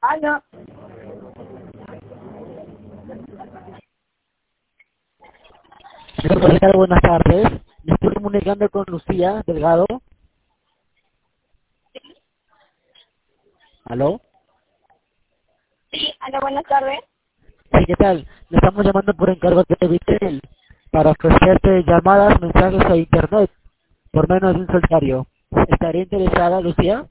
Aló. Señor Delgado, buenas tardes. Me estoy comunicando con Lucía Delgado. ¿Aló? Sí, aló, buenas tardes. Sí, ¿qué tal? Le estamos llamando por encargo de Vitel para ofrecerte llamadas, mensajes a internet por menos de un solitario. ¿Estaría interesada, Lucía?